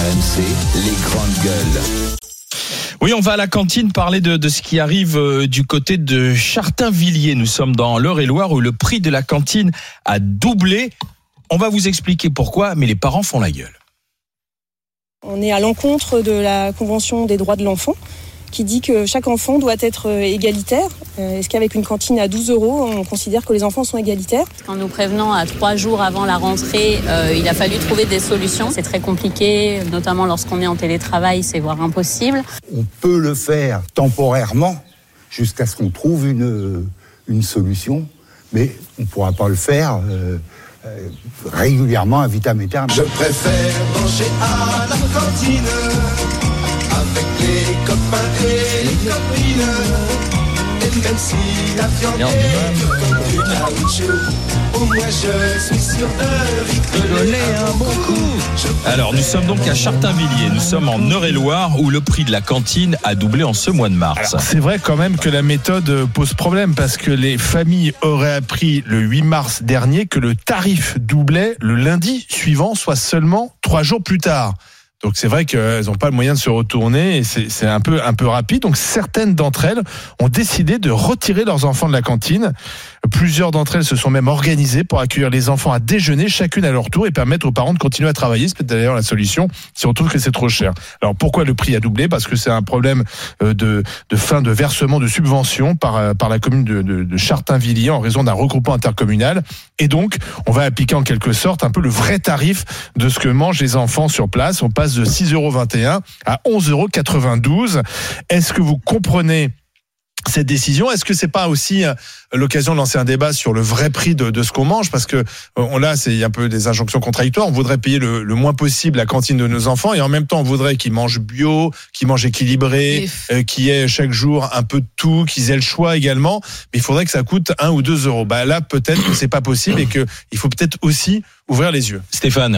RMC, les grandes gueules. Oui, on va à la cantine parler de ce qui arrive du côté de Chartainvilliers. Nous sommes dans l'Eure-et-Loire où le prix de la cantine a doublé. On va vous expliquer pourquoi, mais les parents font la gueule. On est à l'encontre de la Convention des droits de l'enfant qui dit que chaque enfant doit être égalitaire. Est-ce qu'avec une cantine à 12 €, on considère que les enfants sont égalitaires ? En nous prévenant à 3 jours avant la rentrée, il a fallu trouver des solutions. C'est très compliqué, notamment lorsqu'on est en télétravail, c'est voire impossible. On peut le faire temporairement jusqu'à ce qu'on trouve une solution, mais on ne pourra pas le faire régulièrement à vitam aeternam. Je préfère manger à la cantine avec les copains et les copines. Et même si la viande est comme du caoutchouc, au moins je suis sûr de rigoler un bon coup. Alors, nous sommes donc à Chartainvilliers. Nous sommes en Eure-et-Loire où le prix de la cantine a doublé en ce mois de mars. Alors, c'est vrai quand même que la méthode pose problème parce que les familles auraient appris le 8 mars dernier que le tarif doublait le lundi suivant, soit seulement 3 jours plus tard. Donc c'est vrai qu'elles n'ont pas le moyen de se retourner et c'est un peu rapide. Donc certaines d'entre elles ont décidé de retirer leurs enfants de la cantine. Plusieurs d'entre elles se sont même organisées pour accueillir les enfants à déjeuner, chacune à leur tour, et permettre aux parents de continuer à travailler. C'est peut-être d'ailleurs la solution si on trouve que c'est trop cher. Alors pourquoi le prix a doublé ? Parce que c'est un problème de fin de versement de subventions par la commune de Chartainvilliers en raison d'un regroupement intercommunal. Et donc on va appliquer en quelque sorte un peu le vrai tarif de ce que mangent les enfants sur place. On passe de 6,21 € à 11,92 €. Est-ce que vous comprenez cette décision? Est-ce que c'est pas aussi l'occasion de lancer un débat sur le vrai prix de ce qu'on mange? Parce que il y a un peu des injonctions contradictoires. On voudrait payer le moins possible la cantine de nos enfants et en même temps on voudrait qu'ils mangent bio, qu'ils mangent équilibré, qu'ils aient chaque jour un peu de tout, qu'ils aient le choix également. Mais il faudrait que ça coûte 1 ou 2 €. Là, peut-être que c'est pas possible et que il faut peut-être aussi ouvrir les yeux. Stéphane.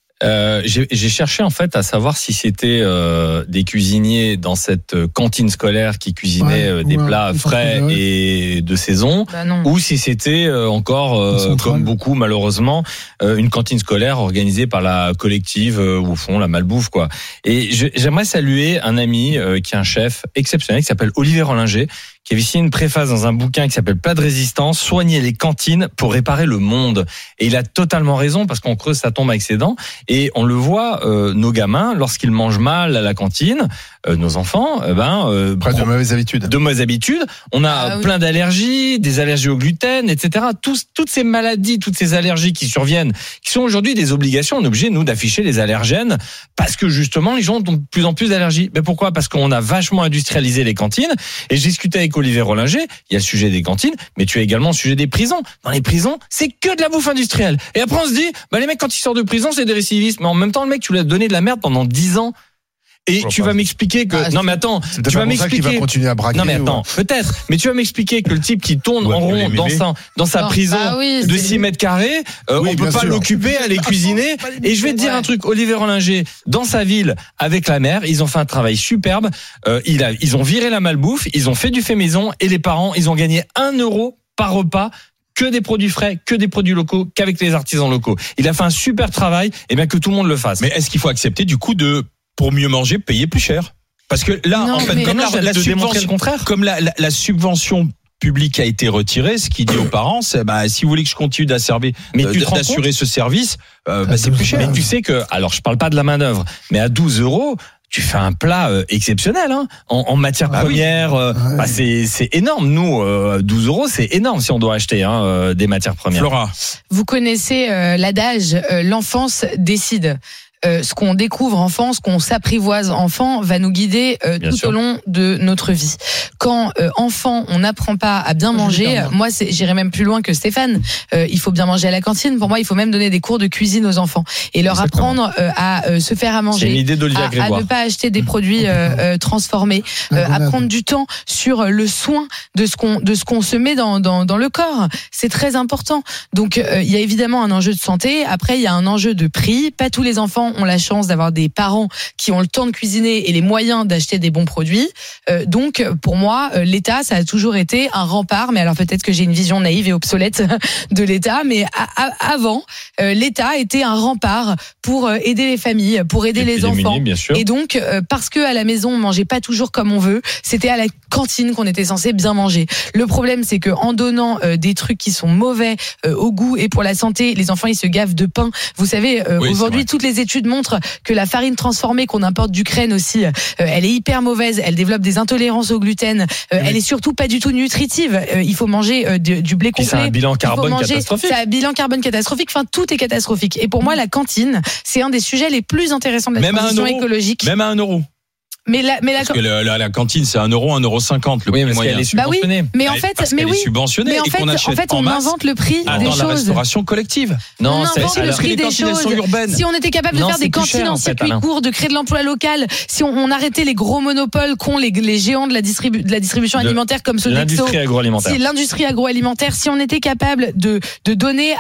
J'ai cherché en fait à savoir si c'était des cuisiniers dans cette cantine scolaire qui cuisinaient des plats frais et de saison, ou si c'était encore comme beaucoup malheureusement une cantine scolaire organisée par la collective au fond la malbouffe quoi. Et j'aimerais saluer un ami qui est un chef exceptionnel qui s'appelle Olivier Rollinger, qui avait signé une préface dans un bouquin qui s'appelle Plat de résistance, soigner les cantines pour réparer le monde. Et il a totalement raison parce qu'on creuse sa tombe avec ses dents. Et on le voit, nos gamins, lorsqu'ils mangent mal à la cantine, nos enfants, prennent de mauvaises habitudes. De mauvaises habitudes. On a plein d'allergies, des allergies au gluten, etc. Toutes ces maladies, toutes ces allergies qui surviennent, qui sont aujourd'hui des obligations. On est obligé, nous, d'afficher les allergènes parce que justement, les gens ont de plus en plus d'allergies. Mais pourquoi ? Parce qu'on a vachement industrialisé les cantines. Et j'ai discuté avec Olivier Rollinger, il y a le sujet des cantines, mais tu as également le sujet des prisons. Dans les prisons, c'est que de la bouffe industrielle. Et après, on se dit, les mecs, quand ils sortent de prison, c'est des récidivistes. Mais en même temps, le mec, tu lui as donné de la merde pendant 10 ans. Et tu vas m'expliquer que non mais attends, tu vas m'expliquer qu'il va continuer à braquer. Non mais attends, peut-être. Mais tu vas m'expliquer que le type qui tourne en rond dans sa prison de 6 mètres carrés, on peut pas l'occuper, aller cuisiner. Et je vais te dire un truc, Olivier Rollinger, dans sa ville avec la mère, ils ont fait un travail superbe. Ils ont viré la malbouffe, ils ont fait du fait maison et les parents, ils ont gagné 1 € par repas. Que des produits frais, que des produits locaux, qu'avec les artisans locaux. Il a fait un super travail, et bien que tout le monde le fasse. Mais est-ce qu'il faut accepter du coup pour mieux manger, payer plus cher ? Parce que là, en fait, comme la subvention publique a été retirée, ce qui dit aux parents, c'est si vous voulez que je continue d'assurer ce service, c'est plus cher. Mais tu sais que, alors je parle pas de la manœuvre, mais à 12 €, tu fais un plat exceptionnel en matière première. C'est énorme. Nous, 12 €, c'est énorme si on doit acheter des matières premières. Flora, vous connaissez l'adage l'enfance décide. Ce qu'on découvre enfant, ce qu'on s'apprivoise enfant, va nous guider tout au long de notre vie. Quand enfant, on n'apprend pas à bien manger, moi j'irais même plus loin que Stéphane. Il faut bien manger à la cantine. Pour moi, il faut même donner des cours de cuisine aux enfants et leur apprendre à se faire à manger. C'est une idée d'Olivier Grégoire. À ne pas acheter des produits transformés, à prendre du temps sur le soin de ce qu'on se met dans le corps. C'est très important. Donc il y a évidemment un enjeu de santé. Après, il y a un enjeu de prix. Pas tous les enfants enfants ont la chance d'avoir des parents qui ont le temps de cuisiner et les moyens d'acheter des bons produits. Donc, pour moi, l'État, ça a toujours été un rempart. Mais alors peut-être que j'ai une vision naïve et obsolète de l'État, mais avant, l'État était un rempart pour aider les familles, pour aider les enfants. Bien sûr. Et donc, parce que à la maison on mangeait pas toujours comme on veut, c'était à la cantine qu'on était censé bien manger. Le problème, c'est que en donnant des trucs qui sont mauvais au goût et pour la santé, les enfants ils se gavent de pain. Vous savez, aujourd'hui toutes les études montrent que la farine transformée qu'on importe d'Ukraine aussi, elle est hyper mauvaise, elle développe des intolérances au gluten, elle est surtout pas du tout nutritive. Il faut manger du blé complet. C'est un bilan carbone catastrophique. C'est un bilan carbone catastrophique. Enfin, tout est catastrophique. Et pour moi, la cantine, c'est un des sujets les plus intéressants de la transition écologique. Même à 1 euro. Parce que la cantine, c'est 1 euro, 1,50 €, le prix moyen. Elle est subventionnée. Mais en fait, elle est subventionnée. en fait, on invente le prix des choses. Dans la restauration collective. Non, on invente le prix des choses. Si on était capable de faire des cantines en circuit court, de créer de l'emploi local, si on arrêtait les gros monopoles qu'ont les géants de la distribution alimentaire comme Sodexo, l'industrie agroalimentaire, si on était capable de donner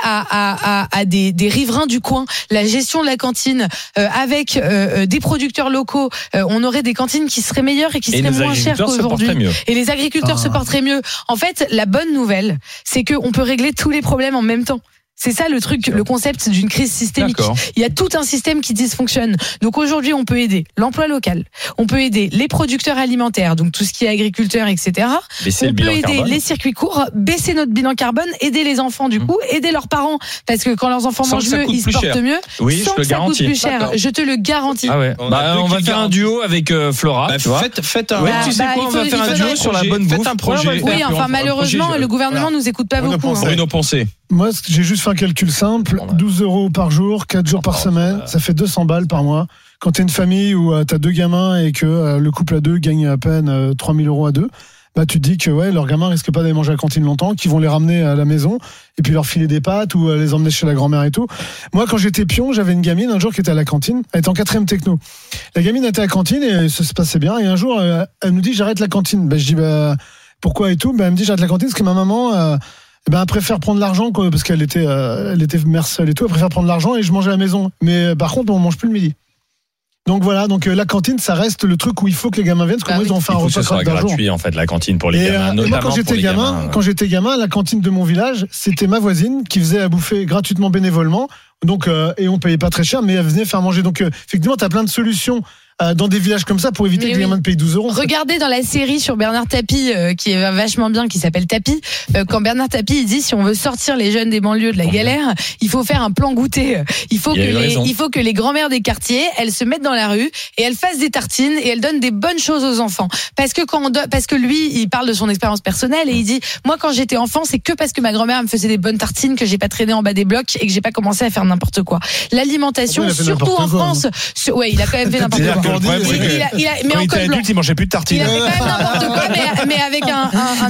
à des riverains du coin la gestion de la cantine avec des producteurs locaux, on aurait des cantines qui seraient meilleures et qui seraient moins chères qu'aujourd'hui. Et les agriculteurs se porteraient mieux. En fait, la bonne nouvelle, c'est qu'on peut régler tous les problèmes en même temps. C'est ça le truc, le concept d'une crise systémique. D'accord. Il y a tout un système qui dysfonctionne. Donc aujourd'hui, on peut aider l'emploi local, on peut aider les producteurs alimentaires, donc tout ce qui est agriculteur, etc. On peut aider les circuits courts, baisser notre bilan carbone, aider les enfants du coup, aider leurs parents, parce que quand leurs enfants mangent mieux, ils se portent mieux. Oui, sans que ça coûte plus cher. Je te le garantis. Ah ouais. On va faire un duo avec Flora. Faites un. Tu sais quoi, on va faire un duo sur la bonne bouffe. Faites un projet. Oui, enfin malheureusement, le gouvernement nous écoute pas beaucoup. Bruno Poncet. Moi, j'ai juste fait un calcul simple. 12 € par jour, 4 jours par semaine, ça fait 200 balles par mois. Quand t'es une famille où t'as 2 gamins et que le couple à 2 gagne à peine 3 000 € à 2, bah tu te dis que leurs gamins risquent pas d'aller manger à la cantine longtemps, qu'ils vont les ramener à la maison et puis leur filer des pâtes ou les emmener chez la grand-mère et tout. Moi, quand j'étais pion, j'avais une gamine un jour qui était à la cantine. Elle était en 4e techno. La gamine était à la cantine et ça se passait bien. Et un jour, elle nous dit j'arrête la cantine. Je dis pourquoi et tout. Elle me dit j'arrête la cantine parce que ma maman elle préfère prendre l'argent parce qu'elle était mère seule et tout. Elle préfère prendre l'argent et je mange à la maison. Mais par contre, on mange plus le midi. Donc voilà, la cantine, ça reste le truc où il faut que les gamins viennent parce que moi ils ont fait un repas gratuit d'un jour. En fait, la cantine pour les gamins. Et moi, quand j'étais gamin, la cantine de mon village, c'était ma voisine qui faisait à bouffer gratuitement bénévolement. Donc et on payait pas très cher, mais elle venait faire manger. Donc effectivement, t'as plein de solutions dans des villages comme ça pour éviter que les gamins ne payent 12 €. Regardez dans la série sur Bernard Tapie qui est vachement bien, qui s'appelle Tapie, quand Bernard Tapie il dit si on veut sortir les jeunes des banlieues de la galère, il faut faire un plan goûter. Il faut que les grand-mères des quartiers, elles se mettent dans la rue et elles fassent des tartines et elles donnent des bonnes choses aux enfants. Parce que lui, il parle de son expérience personnelle et il dit moi quand j'étais enfant, c'est que parce que ma grand-mère me faisait des bonnes tartines que j'ai pas traîné en bas des blocs et que j'ai pas commencé à faire n'importe quoi. L'alimentation, surtout en France, il a quand même fait n'importe quoi. Le problème, c'est que quand il était adulte, il mangeait plus de tartines. Il a fait quand même n'importe quoi, mais avec un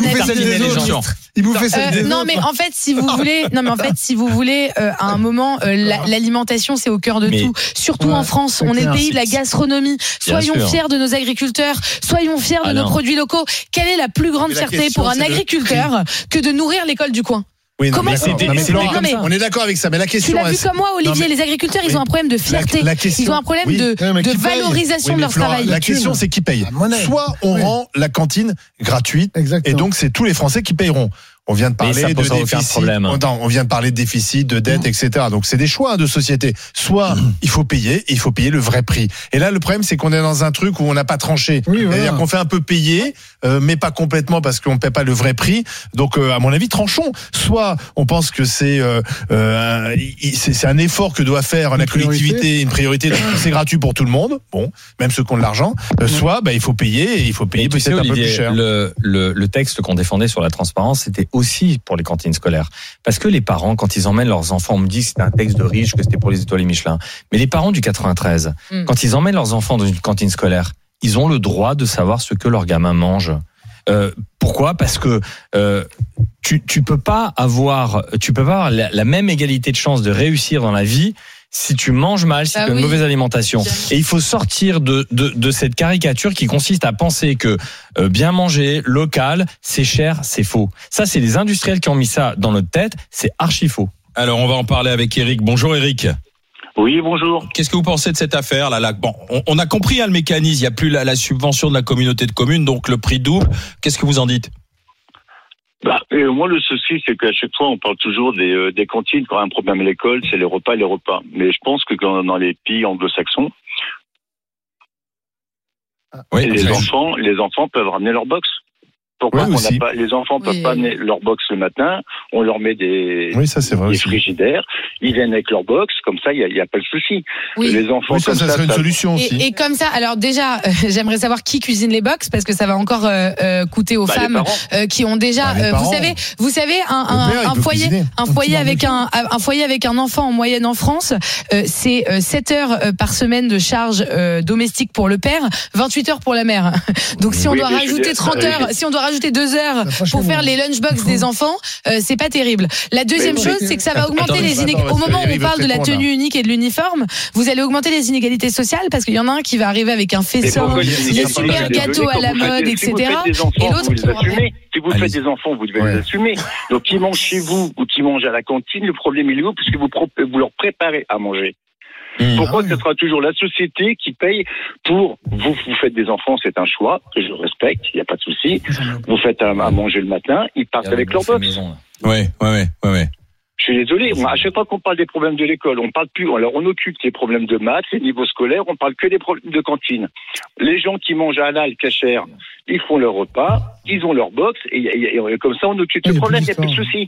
Il bouffait celle des autres. Non, mais en fait, si vous voulez, à un moment, l'alimentation, c'est au cœur de tout. Surtout en France, on est le pays de la gastronomie. Soyons fiers de nos agriculteurs, soyons fiers de nos produits locaux. Quelle est la plus grande fierté pour un agriculteur que de nourrir l'école du coin? Oui, on est d'accord avec ça, mais la question. Tu l'as vu comme moi, Olivier. Les agriculteurs, ils ont un problème de fierté. Ils ont un problème de valorisation de leur travail. La question, c'est qui paye. Soit on rend la cantine gratuite, et donc c'est tous les Français qui payeront. On vient de parler de déficit. On vient de parler de déficit, de dette, etc. Donc c'est des choix de société. Soit il faut payer le vrai prix. Et là, le problème, c'est qu'on est dans un truc où on n'a pas tranché. C'est-à-dire qu'on fait un peu payer, mais pas complètement parce qu'on ne paie pas le vrai prix. Donc, à mon avis, tranchons. Soit on pense que c'est un effort que doit faire la collectivité, une priorité. Donc c'est gratuit pour tout le monde. Bon, même ceux qui ont de l'argent. Soit il faut payer et il faut payer peut-être un peu plus cher. Le texte qu'on défendait sur la transparence, c'était aussi pour les cantines scolaires. Parce que les parents, quand ils emmènent leurs enfants, on me dit que c'était un texte de riche, que c'était pour les étoiles Michelin. Mais les parents du 93, quand ils emmènent leurs enfants dans une cantine scolaire, ils ont le droit de savoir ce que leurs gamins mangent. Pourquoi ? Parce que tu peux pas avoir la même égalité de chance de réussir dans la vie si tu manges mal, si tu as une mauvaise alimentation. Et il faut sortir de cette caricature qui consiste à penser que bien manger, local, c'est cher, c'est faux. Ça, c'est les industriels qui ont mis ça dans notre tête, c'est archi faux. Alors, on va en parler avec Eric. Bonjour Eric. Oui, bonjour. Qu'est-ce que vous pensez de cette affaire là? Bon, on a compris le mécanisme. Il n'y a plus la subvention de la communauté de communes, donc le prix double. Qu'est-ce que vous en dites? Moi, le souci, c'est qu'à chaque fois, on parle toujours des cantines. Quand il y a un problème à l'école, c'est les repas. Mais je pense que dans les pays anglo-saxons, les enfants peuvent ramener leur box. Pourquoi les enfants peuvent pas amener leur box le matin? On leur met des frigidaires. Ils viennent avec leur box. Comme ça, il y a pas de souci. Oui. Les enfants, ça serait une solution aussi. Et comme ça, alors déjà, j'aimerais savoir qui cuisine les box parce que ça va encore coûter aux femmes qui ont déjà. Vous savez, un foyer avec un enfant en moyenne en France, c'est 7 heures par semaine de charge domestique pour le père, 28 heures pour la mère. Donc si on doit rajouter 30 heures, si on doit rajouter 2 heures pour faire les lunchbox des enfants, c'est pas terrible. La deuxième chose, c'est que ça va augmenter les inégalités. Au moment où on parle de la tenue unique et de l'uniforme, vous allez augmenter les inégalités sociales parce qu'il y en a un qui va arriver avec un festin, les super gâteaux à la mode, etc. Et l'autre qui si vous faites des enfants, vous devez les assumer. Donc, qui mangent chez vous ou qui mangent à la cantine, le problème il est où? Puisque vous leur préparez à manger. Pourquoi ce sera toujours la société qui paye pour vous faites des enfants, c'est un choix que je respecte, il n'y a pas de souci. Vous faites à manger le matin, ils partent avec leur box. Ouais. Je suis désolé, à chaque fois qu'on parle des problèmes de l'école, on parle plus, alors on occupe les problèmes de maths, les niveaux scolaires, on parle que des problèmes de cantine. Les gens qui mangent halal, kasher, ils font leur repas, ils ont leur box, et comme ça on occupe le problème, il n'y a plus de souci.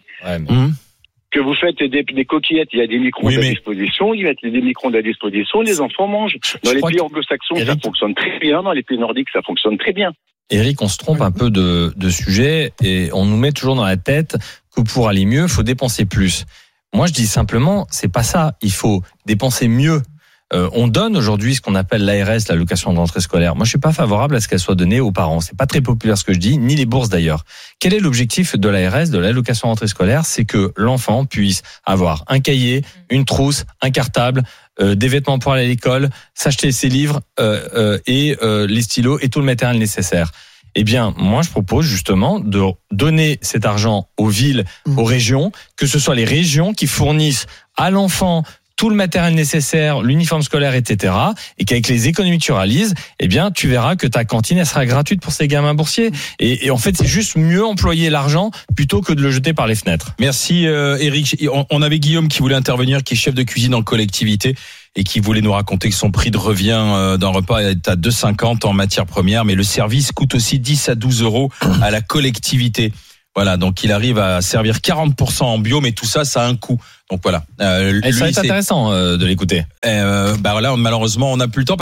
Que vous faites des coquillettes, il y a des micro-ondes à disposition, ils mettent des micro-ondes à disposition, les enfants mangent. Dans les pays anglo-saxons, ça fonctionne très bien, dans les pays nordiques, ça fonctionne très bien. Eric, on se trompe un peu de sujet et on nous met toujours dans la tête que pour aller mieux, il faut dépenser plus. Moi, je dis simplement, c'est pas ça. Il faut dépenser mieux. On donne aujourd'hui ce qu'on appelle l'ARS, l'allocation de rentrée scolaire. Moi, je suis pas favorable à ce qu'elle soit donnée aux parents. C'est pas très populaire ce que je dis, ni les bourses d'ailleurs. Quel est l'objectif de l'ARS, de l'allocation de rentrée scolaire? C'est que l'enfant puisse avoir un cahier, une trousse, un cartable, des vêtements pour aller à l'école, s'acheter ses livres et les stylos et tout le matériel nécessaire. Eh bien, moi, je propose justement de donner cet argent aux villes, aux régions, que ce soit les régions qui fournissent à l'enfant tout le matériel nécessaire, l'uniforme scolaire, etc. Et qu'avec les économies que tu réalises, eh bien, tu verras que ta cantine, elle sera gratuite pour ces gamins boursiers. Et en fait, c'est juste mieux employer l'argent plutôt que de le jeter par les fenêtres. Merci, Eric. On avait Guillaume qui voulait intervenir, qui est chef de cuisine en collectivité et qui voulait nous raconter que son prix de revient d'un repas est à 2,50 en matière première, mais le service coûte aussi 10 à 12 euros à la collectivité. Voilà, donc il arrive à servir 40% en bio, mais tout ça, ça a un coût. Donc voilà. Ça va être intéressant de l'écouter. Voilà, malheureusement, on n'a plus le temps.